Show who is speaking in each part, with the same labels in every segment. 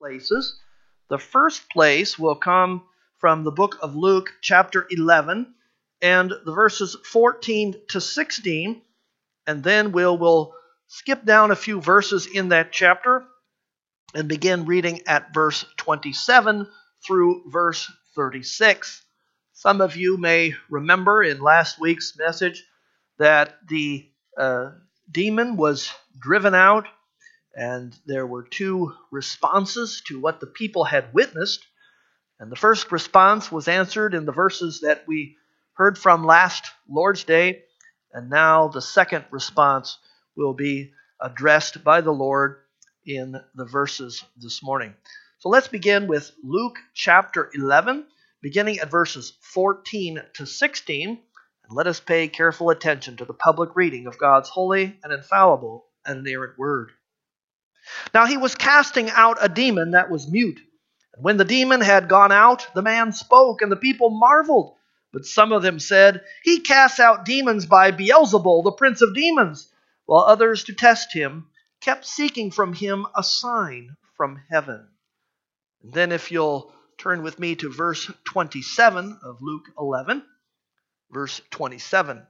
Speaker 1: places. The first place will come from the book of Luke, chapter 11, and the verses 14 to 16, and then we'll skip down a few verses in that chapter and begin reading at verse 27 through verse 36. Some of you may remember in last week's message that the demon was driven out, and there were two responses to what the people had witnessed. And the first response was answered in the verses that we heard from last Lord's Day, and now the second response will be addressed by the Lord in the verses this morning. So let's begin with Luke chapter 11, beginning at verses 14 to 16, and let us pay careful attention to the public reading of God's holy and infallible and inerrant word. Now he was casting out a demon that was mute. And when the demon had gone out, the man spoke, and the people marveled. But some of them said, "He casts out demons by Beelzebul, the prince of demons," while others, to test him, kept seeking from him a sign from heaven. And then if you'll turn with me to verse 27 of Luke 11, verse 27.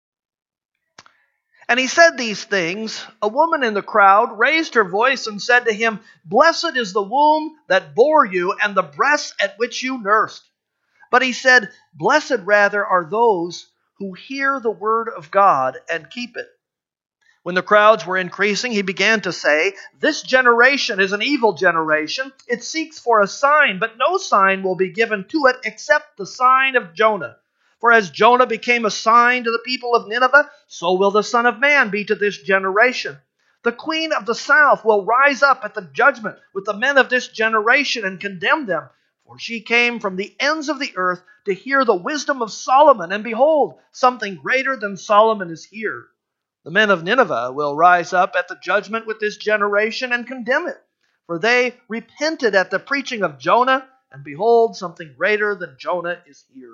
Speaker 1: And he said these things. A woman in the crowd raised her voice and said to him, "Blessed is the womb that bore you and the breasts at which you nursed." But he said, "Blessed rather are those who hear the word of God and keep it." When the crowds were increasing, he began to say, "This generation is an evil generation. It seeks for a sign, but no sign will be given to it except the sign of Jonah. For as Jonah became a sign to the people of Nineveh, so will the Son of Man be to this generation. The queen of the south will rise up at the judgment with the men of this generation and condemn them. For she came from the ends of the earth to hear the wisdom of Solomon, and behold, something greater than Solomon is here. The men of Nineveh will rise up at the judgment with this generation and condemn it. For they repented at the preaching of Jonah, and behold, something greater than Jonah is here.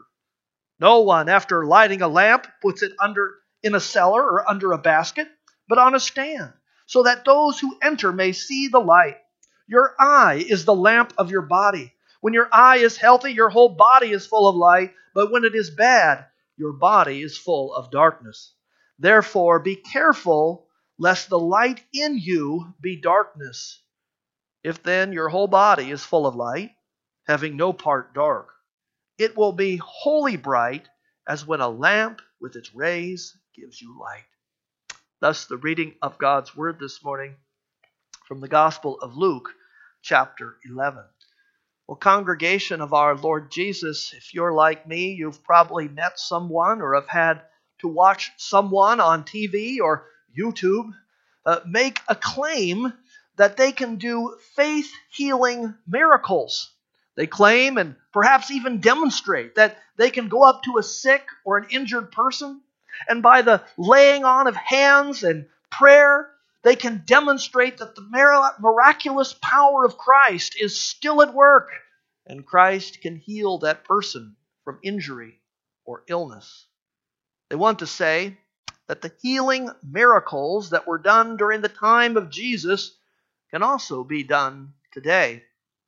Speaker 1: No one, after lighting a lamp, puts it in a cellar or under a basket, but on a stand, so that those who enter may see the light. Your eye is the lamp of your body. When your eye is healthy, your whole body is full of light, but when it is bad, your body is full of darkness. Therefore, be careful lest the light in you be darkness. If then your whole body is full of light, having no part dark, it will be wholly bright, as when a lamp with its rays gives you light." Thus the reading of God's word this morning from the Gospel of Luke, chapter 11. Well, congregation of our Lord Jesus, if you're like me, you've probably met someone or have had to watch someone on TV or YouTube make a claim that they can do faith-healing miracles. They claim and perhaps even demonstrate that they can go up to a sick or an injured person, and by the laying on of hands and prayer, they can demonstrate that the miraculous power of Christ is still at work, and Christ can heal that person from injury or illness. They want to say that the healing miracles that were done during the time of Jesus can also be done today.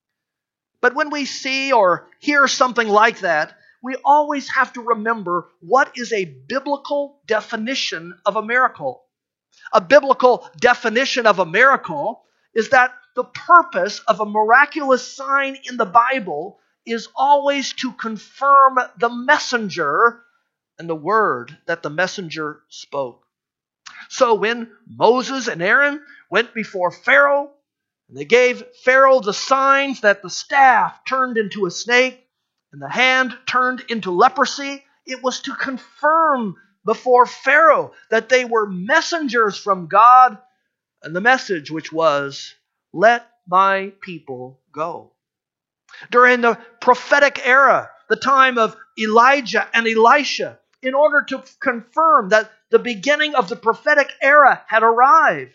Speaker 1: But when we see or hear something like that, we always have to remember what is a biblical definition of a miracle. A biblical definition of a miracle is that the purpose of a miraculous sign in the Bible is always to confirm the messenger and the word that the messenger spoke. So when Moses and Aaron went before Pharaoh, and they gave Pharaoh the signs that the staff turned into a snake and the hand turned into leprosy, it was to confirm before Pharaoh that they were messengers from God, and the message which was, "Let my people go." During the prophetic era, the time of Elijah and Elisha, in order to confirm that the beginning of the prophetic era had arrived,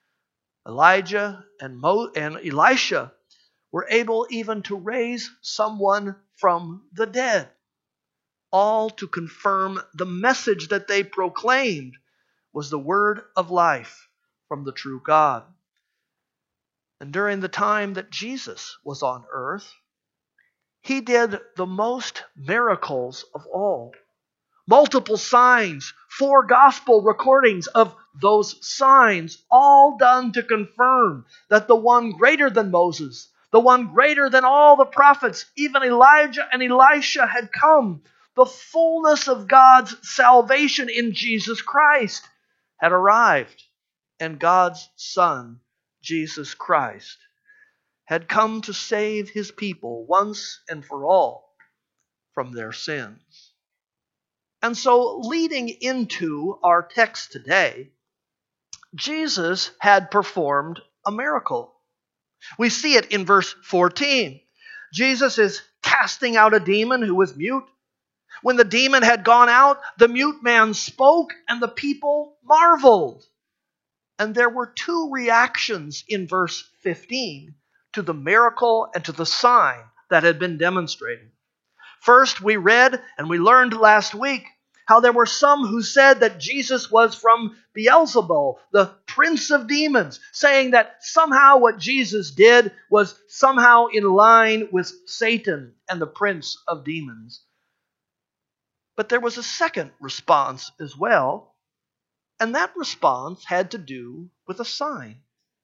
Speaker 1: Elijah and Elisha were able even to raise someone from the dead, all to confirm the message that they proclaimed was the word of life from the true God. And during the time that Jesus was on earth, he did the most miracles of all. Multiple signs, 4 gospel recordings of those signs, all done to confirm that the one greater than Moses, the one greater than all the prophets, even Elijah and Elisha, had come. The fullness of God's salvation in Jesus Christ had arrived, and God's Son, Jesus Christ, had come to save his people once and for all from their sins. And so, leading into our text today, Jesus had performed a miracle. We see it in verse 14. Jesus is casting out a demon who was mute. When the demon had gone out, the mute man spoke, and the people marveled. And there were 2 reactions in verse 15 to the miracle and to the sign that had been demonstrated. First, we read and we learned last week how there were some who said that Jesus was from Beelzebul, the prince of demons, saying that somehow what Jesus did was somehow in line with Satan and the prince of demons. But there was a second response as well, and that response had to do with a sign.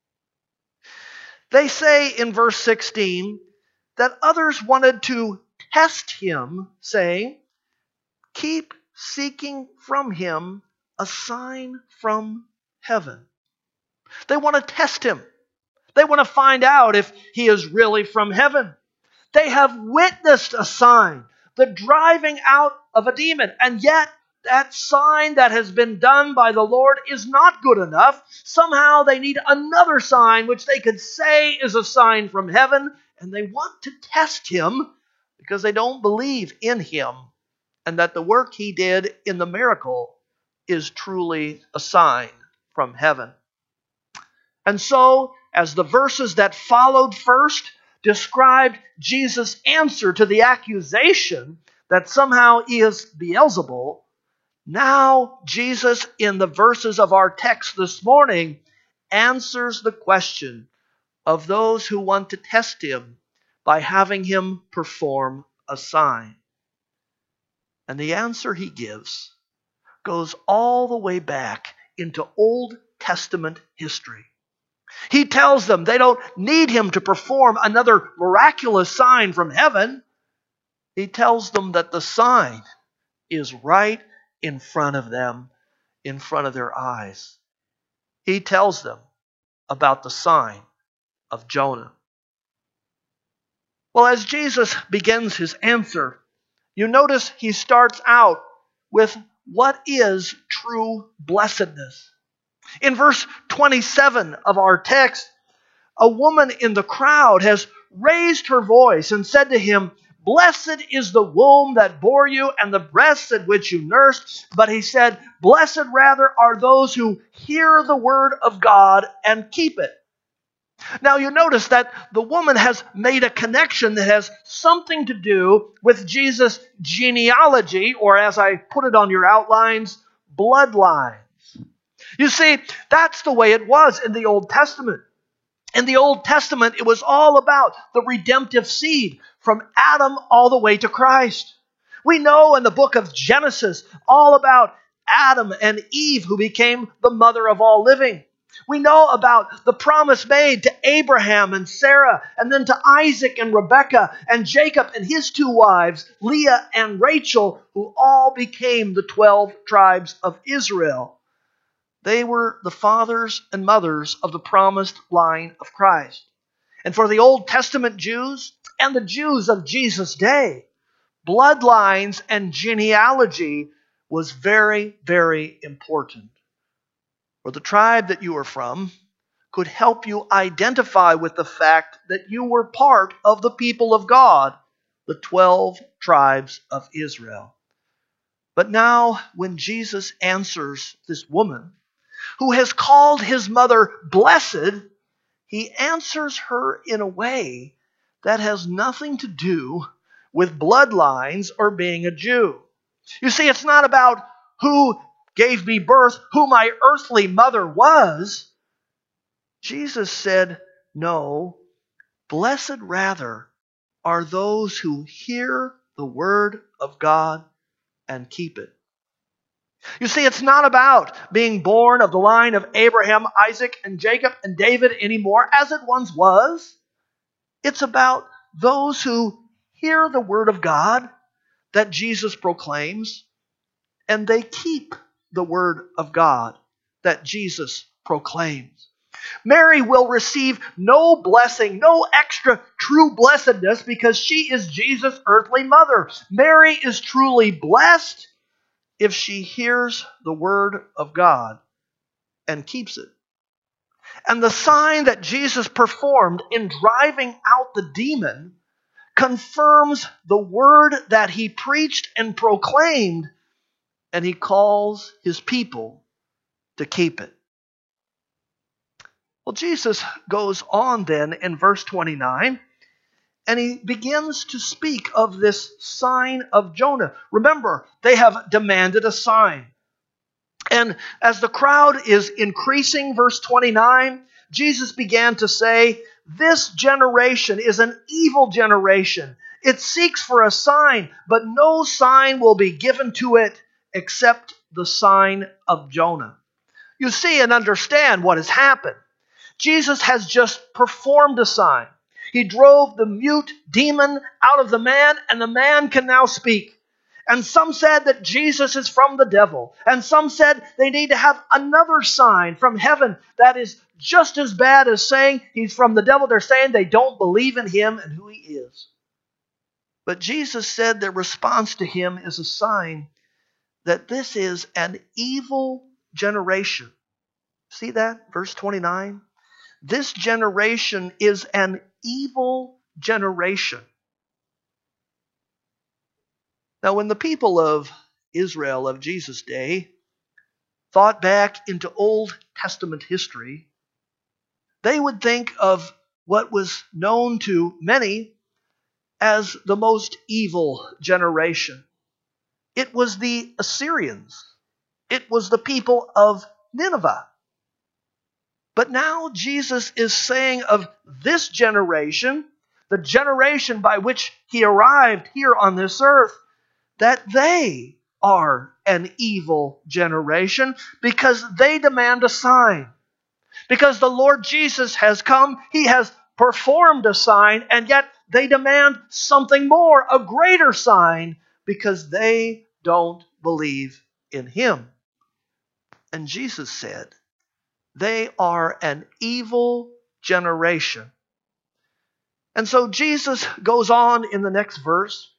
Speaker 1: They say in verse 16 that others wanted to test him, saying, "Keep seeking from him a sign from heaven." They want to test him. They want to find out if he is really from heaven. They have witnessed a sign, the driving out of a demon, and yet that sign that has been done by the Lord is not good enough. Somehow they need another sign which they could say is a sign from heaven, and they want to test him because they don't believe in him and that the work he did in the miracle is truly a sign from heaven. And so, as the verses that followed first described Jesus' answer to the accusation that somehow he is Beelzebul, now Jesus, in the verses of our text this morning, answers the question of those who want to test him by having him perform a sign. And the answer he gives goes all the way back into Old Testament history. He tells them they don't need him to perform another miraculous sign from heaven. He tells them that the sign is right in front of them, in front of their eyes. He tells them about the sign of Jonah. Well, as Jesus begins his answer, you notice he starts out with what is true blessedness. In verse 27 of our text, a woman in the crowd has raised her voice and said to him, "Blessed is the womb that bore you and the breasts at which you nursed." But he said, "Blessed rather are those who hear the word of God and keep it." Now you notice that the woman has made a connection that has something to do with Jesus' genealogy, or as I put it on your outlines, bloodlines. You see, that's the way it was in the Old Testament. In the Old Testament, it was all about the redemptive seed from Adam all the way to Christ. We know in the book of Genesis all about Adam and Eve, who became the mother of all living. We know about the promise made to Abraham and Sarah, and then to Isaac and Rebekah, and Jacob and his 2 wives, Leah and Rachel, who all became the 12 tribes of Israel. They were the fathers and mothers of the promised line of Christ. And for the Old Testament Jews and the Jews of Jesus' day, bloodlines and genealogy was very, very important. Or the tribe that you are from could help you identify with the fact that you were part of the people of God, the 12 tribes of Israel. But now, when Jesus answers this woman, who has called his mother blessed, he answers her in a way that has nothing to do with bloodlines or being a Jew. You see, it's not about who gave me birth, who my earthly mother was. Jesus said, No, blessed rather are those who hear the word of God and keep it. You see, it's not about being born of the line of Abraham, Isaac, and Jacob, and David anymore, as it once was. It's about those who hear the word of God that Jesus proclaims, and they keep the word of God that Jesus proclaims. Mary will receive no blessing, no extra true blessedness, because she is Jesus' earthly mother. Mary is truly blessed if she hears the word of God and keeps it. And the sign that Jesus performed in driving out the demon confirms the word that he preached and proclaimed, and he calls his people to keep it. Well, Jesus goes on then in verse 29, and he begins to speak of this sign of Jonah. Remember, they have demanded a sign. And as the crowd is increasing, verse 29, Jesus began to say, "This generation is an evil generation. It seeks for a sign, but no sign will be given to it except the sign of Jonah." You see and understand what has happened. Jesus has just performed a sign. He drove the mute demon out of the man, and the man can now speak. And some said that Jesus is from the devil. And some said they need to have another sign from heaven that is just as bad as saying he's from the devil. They're saying they don't believe in him and who he is. But Jesus said their response to him is a sign that this is an evil generation. See that? Verse 29. This generation is an evil generation. Now, when the people of Israel of Jesus' day thought back into Old Testament history, they would think of what was known to many as the most evil generation. It was the Assyrians. It was the people of Nineveh. But now Jesus is saying of this generation, the generation by which he arrived here on this earth, that they are an evil generation because they demand a sign. Because the Lord Jesus has come, he has performed a sign, and yet they demand something more, a greater sign, because they don't believe in him. And Jesus said, they are an evil generation. And so Jesus goes on in the next verse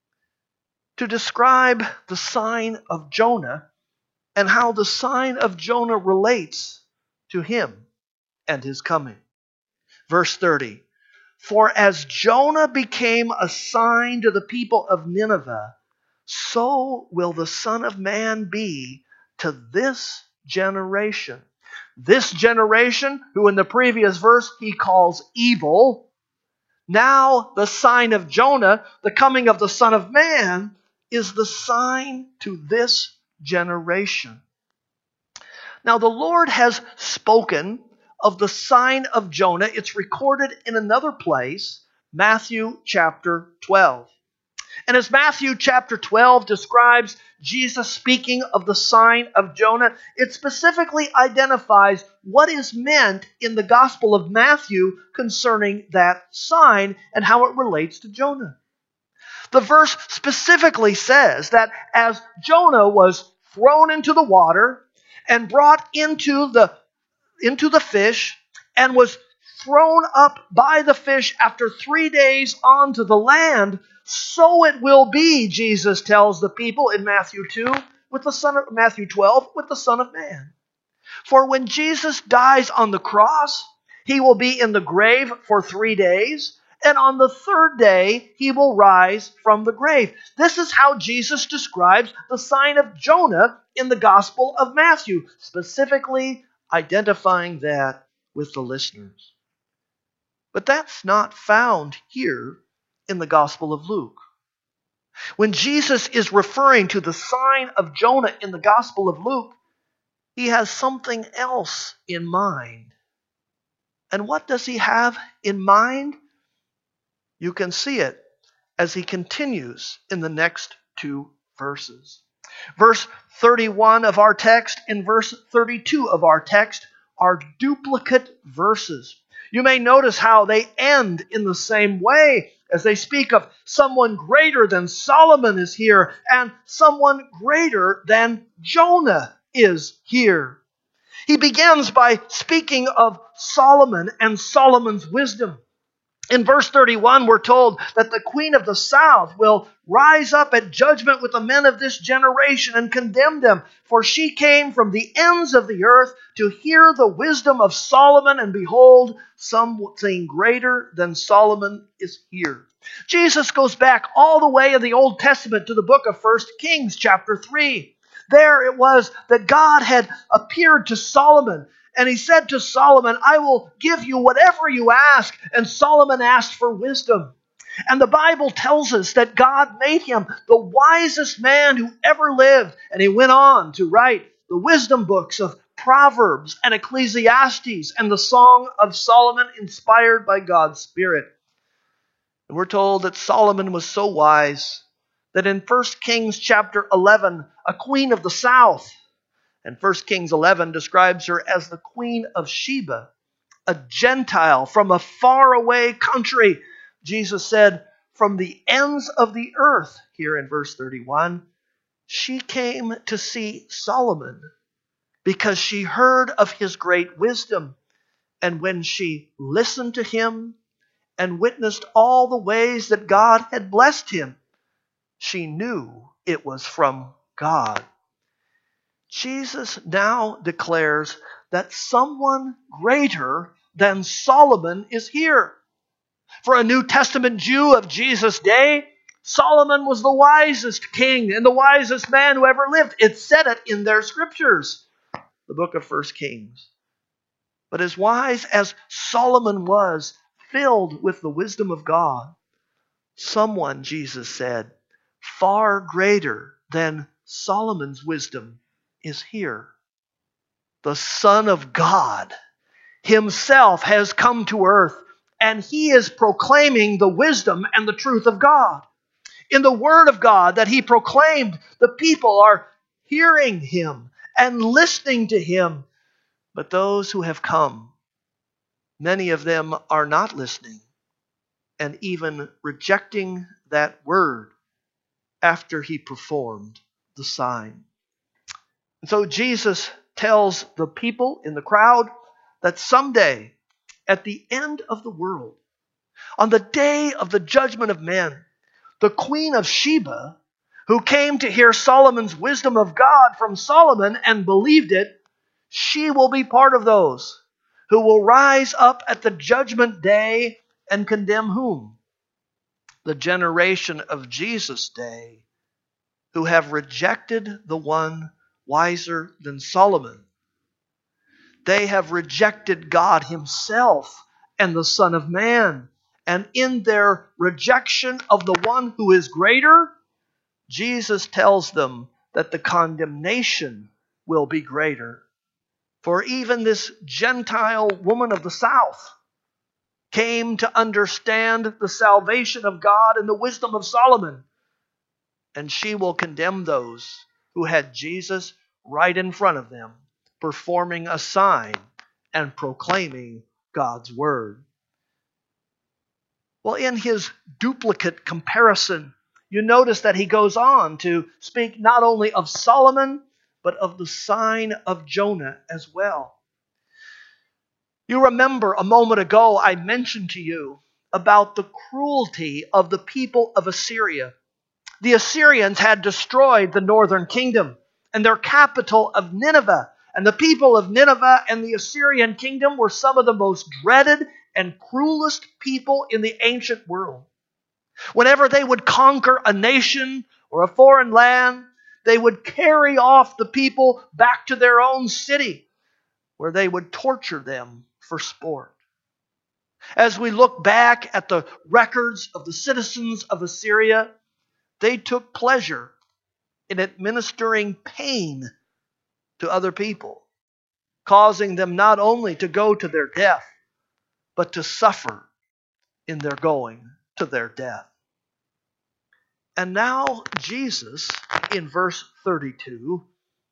Speaker 1: to describe the sign of Jonah and how the sign of Jonah relates to him and his coming. Verse 30, "For as Jonah became a sign to the people of Nineveh, so will the Son of Man be to this generation." This generation, who in the previous verse he calls evil, now the sign of Jonah, the coming of the Son of Man, is the sign to this generation. Now the Lord has spoken of the sign of Jonah. It's recorded in another place, Matthew chapter 12. And as Matthew chapter 12 describes Jesus speaking of the sign of Jonah, it specifically identifies what is meant in the Gospel of Matthew concerning that sign and how it relates to Jonah. The verse specifically says that as Jonah was thrown into the water and brought into the fish and was thrown up by the fish after 3 days onto the land, so it will be, Jesus tells the people in Matthew 12, with the Son of Man. For when Jesus dies on the cross, he will be in the grave for 3 days, and on the third day he will rise from the grave. This is how Jesus describes the sign of Jonah in the Gospel of Matthew, specifically identifying that with the listeners. But that's not found here in the Gospel of Luke. When Jesus is referring to the sign of Jonah in the Gospel of Luke, he has something else in mind. And what does he have in mind? You can see it as he continues in the next two verses. Verse 31 of our text and verse 32 of our text are duplicate verses. You may notice how they end in the same way as they speak of someone greater than Solomon is here and someone greater than Jonah is here. He begins by speaking of Solomon and Solomon's wisdom. In verse 31, we're told that the queen of the south will rise up at judgment with the men of this generation and condemn them. For she came from the ends of the earth to hear the wisdom of Solomon, and behold, something greater than Solomon is here. Jesus goes back all the way in the Old Testament to the book of 1 Kings chapter 3. There it was that God had appeared to Solomon. And he said to Solomon, I will give you whatever you ask. And Solomon asked for wisdom. And the Bible tells us that God made him the wisest man who ever lived. And he went on to write the wisdom books of Proverbs and Ecclesiastes and the Song of Solomon inspired by God's Spirit. And we're told that Solomon was so wise that in 1 Kings chapter 11, a queen of the south, and 1 Kings 11 describes her as the Queen of Sheba, a Gentile from a faraway country. Jesus said, from the ends of the earth, here in verse 31, she came to see Solomon because she heard of his great wisdom. And when she listened to him and witnessed all the ways that God had blessed him, she knew it was from God. Jesus now declares that someone greater than Solomon is here. For a New Testament Jew of Jesus' day, Solomon was the wisest king and the wisest man who ever lived. It said it in their scriptures, the book of 1 Kings. But as wise as Solomon was, filled with the wisdom of God, someone, Jesus said, far greater than Solomon's wisdom is here. The Son of God himself has come to earth, and he is proclaiming the wisdom and the truth of God. In the Word of God that he proclaimed, the people are hearing him and listening to him. But those who have come, many of them are not listening and even rejecting that word after he performed the sign. And so Jesus tells the people in the crowd that someday, at the end of the world, on the day of the judgment of men, the Queen of Sheba, who came to hear Solomon's wisdom of God from Solomon and believed it, she will be part of those who will rise up at the judgment day and condemn whom? The generation of Jesus' day, who have rejected the one wiser than Solomon. They have rejected God himself and the Son of Man. And in their rejection of the one who is greater, Jesus tells them that the condemnation will be greater. For even this Gentile woman of the south came to understand the salvation of God and the wisdom of Solomon. And she will condemn those who had Jesus right in front of them, performing a sign and proclaiming God's word. Well, in his duplicate comparison, you notice that he goes on to speak not only of Solomon, but of the sign of Jonah as well. You remember a moment ago I mentioned to you about the cruelty of the people of Assyria. The Assyrians had destroyed the northern kingdom and their capital of Nineveh. And the people of Nineveh and the Assyrian kingdom were some of the most dreaded and cruelest people in the ancient world. Whenever they would conquer a nation or a foreign land, they would carry off the people back to their own city, where they would torture them for sport. As we look back at the records of the citizens of Assyria, they took pleasure in administering pain to other people, causing them not only to go to their death, but to suffer in their going to their death. And now Jesus, in verse 32,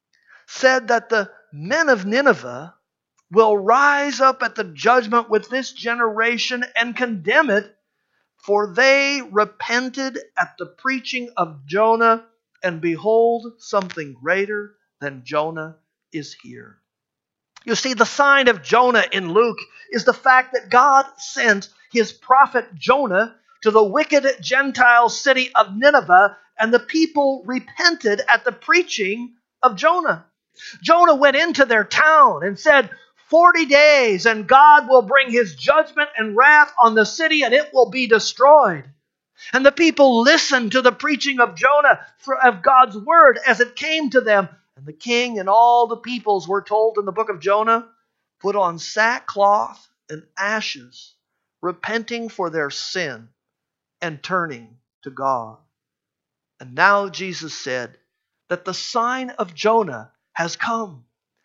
Speaker 1: said that the men of Nineveh will rise up at the judgment with this generation and condemn it, for they repented at the preaching of Jonah, and behold, something greater than Jonah is here. You see, the sign of Jonah in Luke is the fact that God sent his prophet Jonah to the wicked Gentile city of Nineveh, and the people repented at the preaching of Jonah. Jonah went into their town and said, 40 days and God will bring his judgment and wrath on the city and it will be destroyed. And the people listened to the preaching of Jonah, of God's word as it came to them. And the king and all the peoples were told in the book of Jonah, put on sackcloth and ashes, repenting for their sin and turning to God. And now Jesus said that the sign of Jonah has come.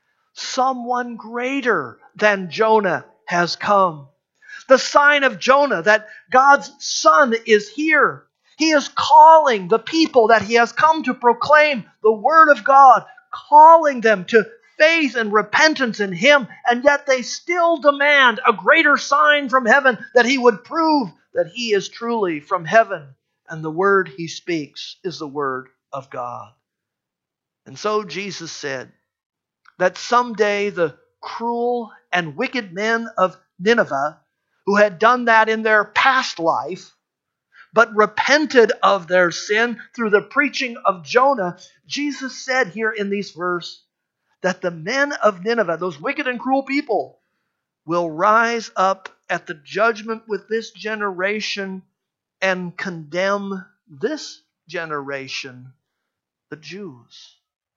Speaker 1: Someone greater than Jonah has come. The sign of Jonah that God's Son is here. He is calling the people that he has come to proclaim the Word of God, calling them to faith and repentance in him, and yet they still demand a greater sign from heaven that he would prove that he is truly from heaven and the word he speaks is the Word of God. And so Jesus said that someday the cruel and wicked men of Nineveh, who had done that in their past life, but repented of their sin through the preaching of Jonah, Jesus said here in this verse that the men of Nineveh, those wicked and cruel people, will rise up at the judgment with this generation and condemn this generation, the Jews.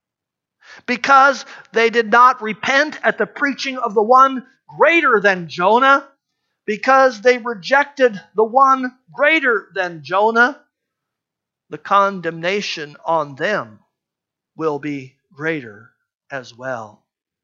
Speaker 1: Because they did not repent at the preaching of the one greater than Jonah, because they rejected the one greater than Jonah, the condemnation on them will be greater as well.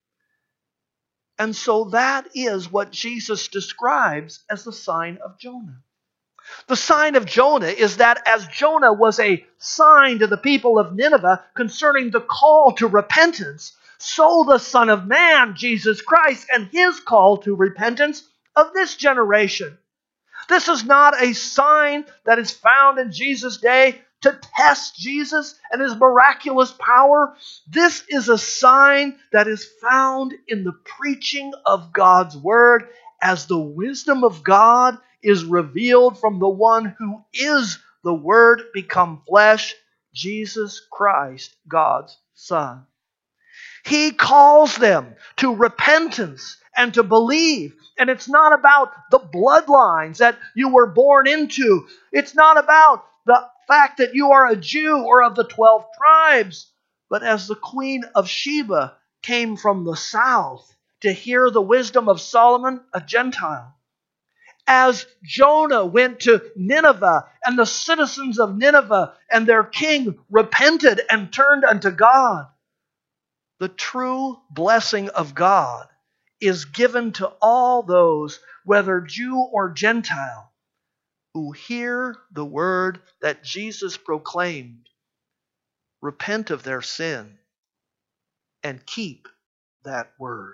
Speaker 1: And so that is what Jesus describes as the sign of Jonah. The sign of Jonah is that as Jonah was a sign to the people of Nineveh concerning the call to repentance, so the Son of Man, Jesus Christ, and his call to repentance of this generation. This is not a sign that is found in Jesus' day to test Jesus and his miraculous power. This is a sign that is found in the preaching of God's Word as the wisdom of God is revealed from the one who is the Word become flesh, Jesus Christ, God's Son. He calls them to repentance and to believe. And it's not about the bloodlines that you were born into. It's not about the fact that you are a Jew or of the 12 tribes. But as the Queen of Sheba came from the south to hear the wisdom of Solomon, a Gentile. As Jonah went to Nineveh and the citizens of Nineveh and their king repented and turned unto God. The true blessing of God is given to all those, whether Jew or Gentile, who hear the word that Jesus proclaimed, repent of their sin, and keep that word.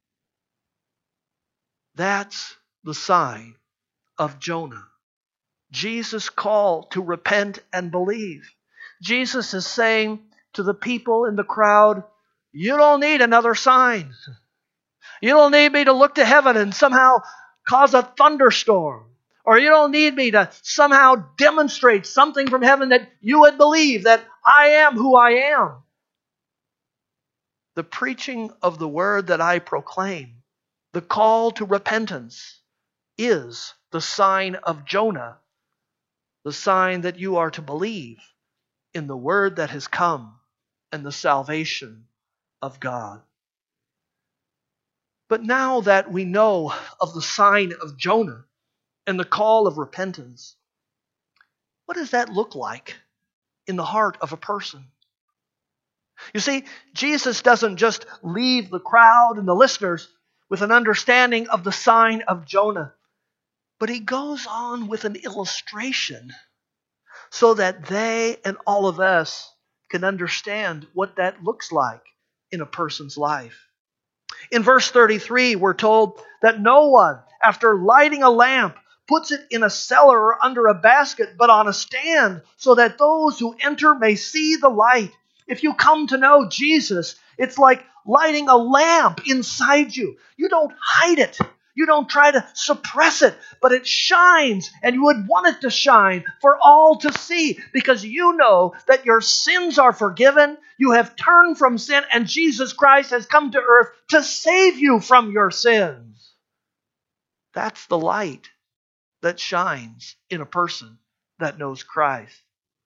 Speaker 1: That's the sign of Jonah. Jesus' call to repent and believe. Jesus is saying to the people in the crowd, you don't need another sign. You don't need me to look to heaven and somehow cause a thunderstorm. Or you don't need me to somehow demonstrate something from heaven that you would believe that I am who I am. The preaching of the word that I proclaim, the call to repentance, is the sign of Jonah, the sign that you are to believe in the word that has come and the salvation of God. But now that we know of the sign of Jonah and the call of repentance, what does that look like in the heart of a person? You see, Jesus doesn't just leave the crowd and the listeners with an understanding of the sign of Jonah. But he goes on with an illustration so that they and all of us can understand what that looks like in a person's life. In verse 33, we're told that no one, after lighting a lamp, puts it in a cellar or under a basket, but on a stand, so that those who enter may see the light. If you come to know Jesus, it's like lighting a lamp inside you. You don't hide it. You don't try to suppress it, but it shines, and you would want it to shine for all to see, because you know that your sins are forgiven, you have turned from sin, and Jesus Christ has come to earth to save you from your sins. That's the light that shines in a person that knows Christ.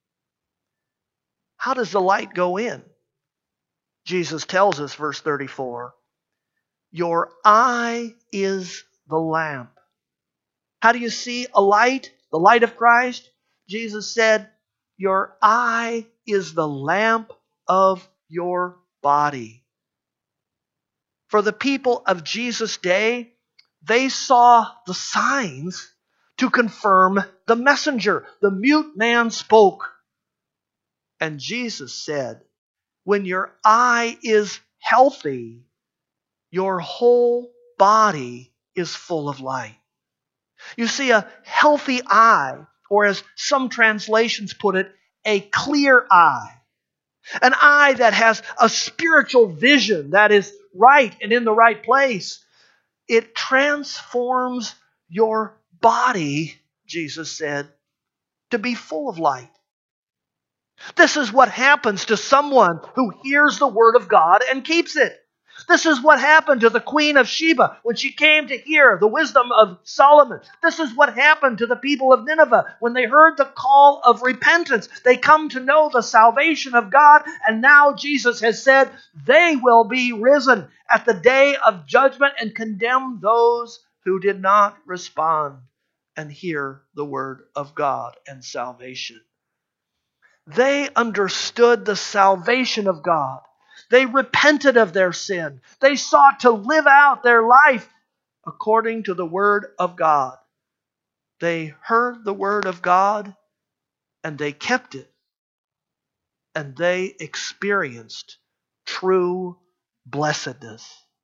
Speaker 1: How does the light go in? Jesus tells us, verse 34, your eye is the lamp. How do you see a light? The light of Christ? Jesus said, your eye is the lamp of your body. For the people of Jesus' day, they saw the signs to confirm the messenger. The mute man spoke. And Jesus said, when your eye is healthy, your whole body is full of light. You see, a healthy eye, or as some translations put it, a clear eye. An eye that has a spiritual vision that is right and in the right place. It transforms your body, Jesus said, to be full of light. This is what happens to someone who hears the word of God and keeps it. This is what happened to the Queen of Sheba when she came to hear the wisdom of Solomon. This is what happened to the people of Nineveh when they heard the call of repentance. They come to know the salvation of God, and now Jesus has said they will be risen at the day of judgment and condemn those who did not respond and hear the word of God and salvation. They understood the salvation of God. They repented of their sin. They sought to live out their life according to the Word of God. They heard the Word of God and they kept it. And they experienced true blessedness.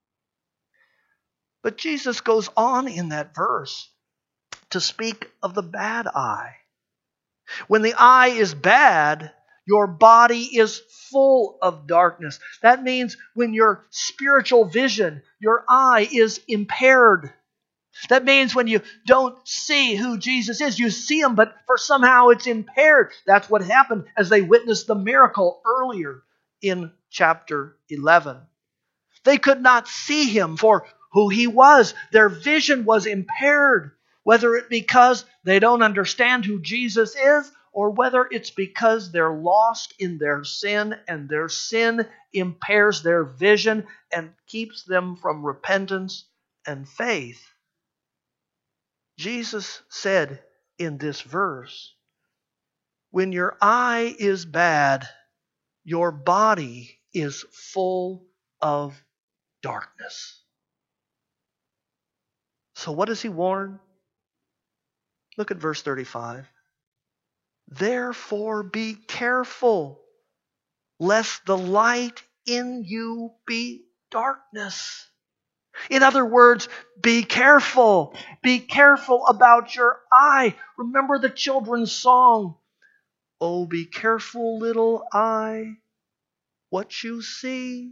Speaker 1: But Jesus goes on in that verse to speak of the bad eye. When the eye is bad, your body is full of darkness. That means when your spiritual vision, your eye is impaired. That means when you don't see who Jesus is, you see him, but for somehow it's impaired. That's what happened as they witnessed the miracle earlier in chapter 11. They could not see him for who he was. Their vision was impaired, whether it because they don't understand who Jesus is, or whether it's because they're lost in their sin, and their sin impairs their vision and keeps them from repentance and faith. Jesus said in this verse, when your eye is bad, your body is full of darkness. So what does he warn? Look at verse 35. Therefore be careful, lest the light in you be darkness. In other words, be careful. Be careful about your eye. Remember the children's song, oh, be careful, little eye, what you see.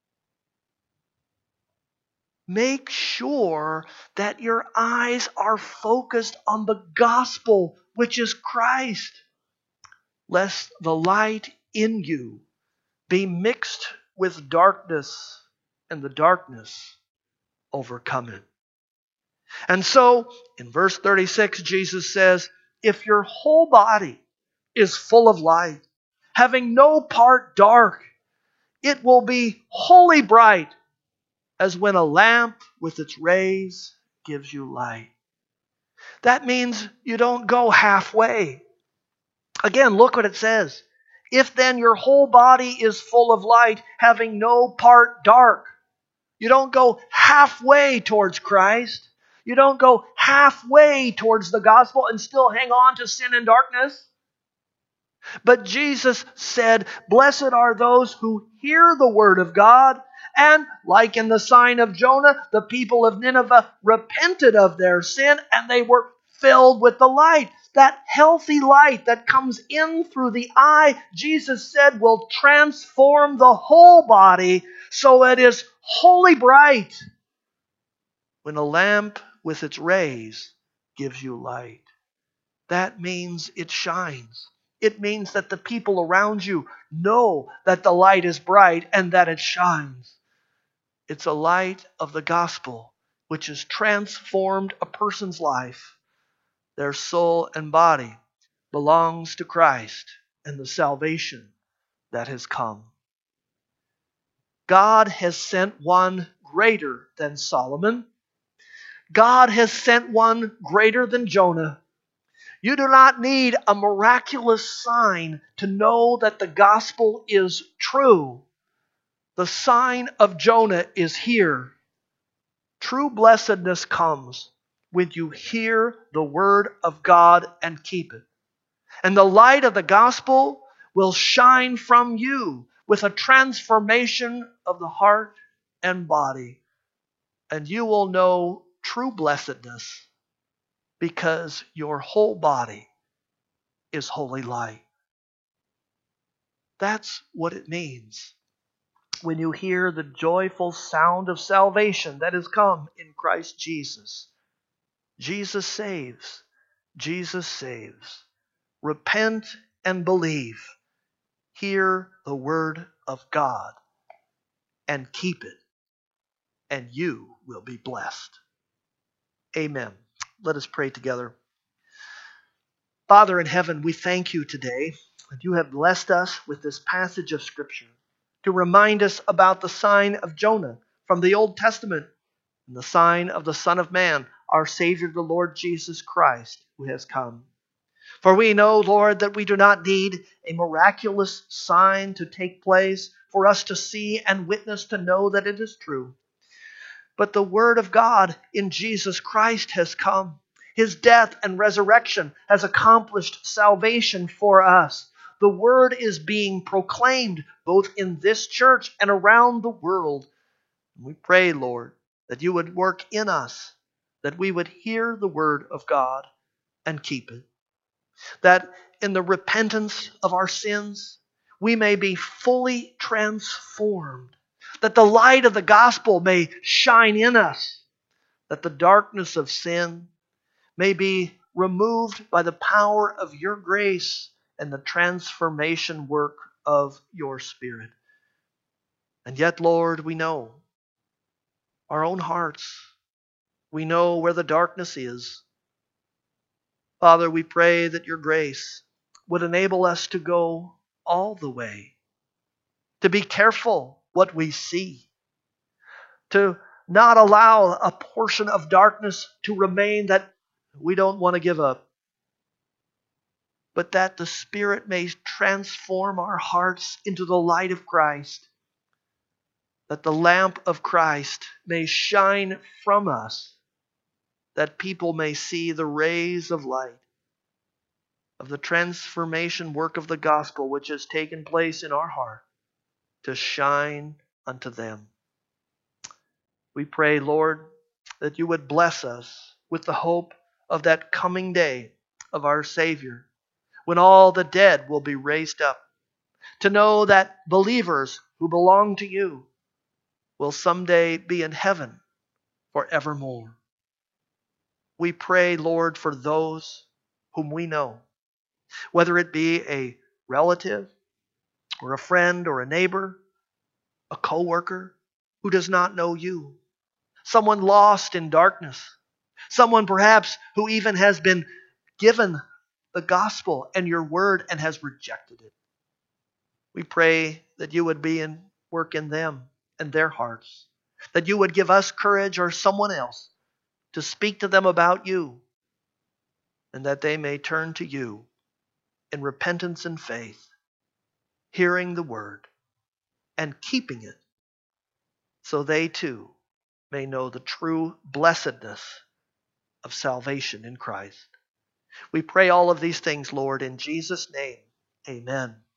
Speaker 1: Make sure that your eyes are focused on the gospel, which is Christ, lest the light in you be mixed with darkness, and the darkness overcome it. And so, in verse 36, Jesus says, if your whole body is full of light, having no part dark, it will be wholly bright, as when a lamp with its rays gives you light. That means you don't go halfway. Again, look what it says. If then your whole body is full of light, having no part dark, you don't go halfway towards Christ. You don't go halfway towards the gospel and still hang on to sin and darkness. But Jesus said, "Blessed are those who hear the word of God." And like in the sign of Jonah, the people of Nineveh repented of their sin and they were filled with the light. That healthy light that comes in through the eye, Jesus said, will transform the whole body so it is wholly bright. When a lamp with its rays gives you light, that means it shines. It means that the people around you know that the light is bright and that it shines. It's a light of the gospel which has transformed a person's life. Their soul and body belongs to Christ and the salvation that has come. God has sent one greater than Solomon. God has sent one greater than Jonah. You do not need a miraculous sign to know that the gospel is true. The sign of Jonah is here. True blessedness comes when you hear the word of God and keep it. And the light of the gospel will shine from you with a transformation of the heart and body. And you will know true blessedness because your whole body is holy light. That's what it means when you hear the joyful sound of salvation that has come in Christ Jesus. Jesus saves. Jesus saves. Repent and believe. Hear the word of God and keep it, and you will be blessed. Amen. Let us pray together. Father in heaven, we thank you today that you have blessed us with this passage of Scripture to remind us about the sign of Jonah from the Old Testament and the sign of the Son of Man, our Savior, the Lord Jesus Christ, who has come. For we know, Lord, that we do not need a miraculous sign to take place for us to see and witness to know that it is true. But the Word of God in Jesus Christ has come. His death and resurrection has accomplished salvation for us. The Word is being proclaimed both in this church and around the world. We pray, Lord, that you would work in us, that we would hear the Word of God and keep it. That in the repentance of our sins, we may be fully transformed. That the light of the gospel may shine in us. That the darkness of sin may be removed by the power of your grace and the transformation work of your Spirit. And yet, Lord, we know our own hearts. We know where the darkness is. Father, we pray that your grace would enable us to go all the way, to be careful what we see, to not allow a portion of darkness to remain that we don't want to give up, but that the Spirit may transform our hearts into the light of Christ, that the lamp of Christ may shine from us, that people may see the rays of light, of the transformation work of the gospel which has taken place in our heart, to shine unto them. We pray, Lord, that you would bless us with the hope of that coming day of our Savior, when all the dead will be raised up, to know that believers who belong to you will someday be in heaven forevermore. We pray, Lord, for those whom we know, whether it be a relative or a friend or a neighbor, a co-worker who does not know you, someone lost in darkness, someone perhaps who even has been given the gospel and your word and has rejected it. We pray that you would be in work in them and their hearts, that you would give us courage or someone else to speak to them about you, and that they may turn to you in repentance and faith, hearing the word and keeping it, so they too may know the true blessedness of salvation in Christ. We pray all of these things, Lord, in Jesus' name. Amen.